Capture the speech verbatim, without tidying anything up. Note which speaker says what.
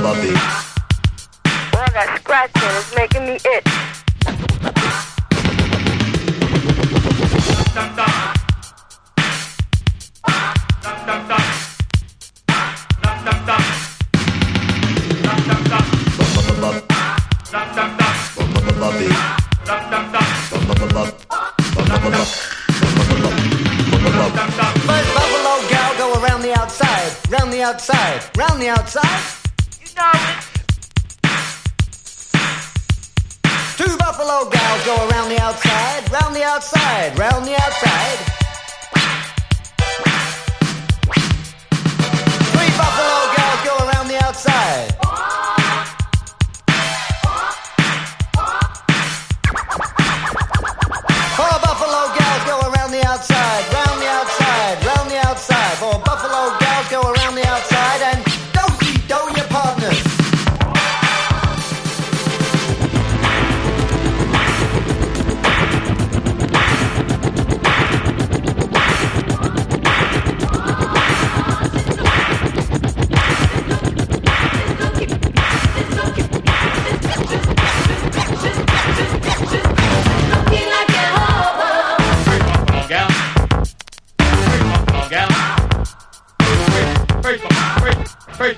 Speaker 1: Bubby.
Speaker 2: Boy, that scratching is making me itch.
Speaker 3: Dum dum. Dum dum dum. Dum dum dum. Dum dum dum.
Speaker 1: Bub
Speaker 3: Dum dum dum.
Speaker 1: Bubby.
Speaker 3: Dum dum dum.
Speaker 4: First buffalo gal go around the outside, round the outside, round the outside.
Speaker 2: You know it.
Speaker 4: Two buffalo gals go around the outside, round the outside, round the outside.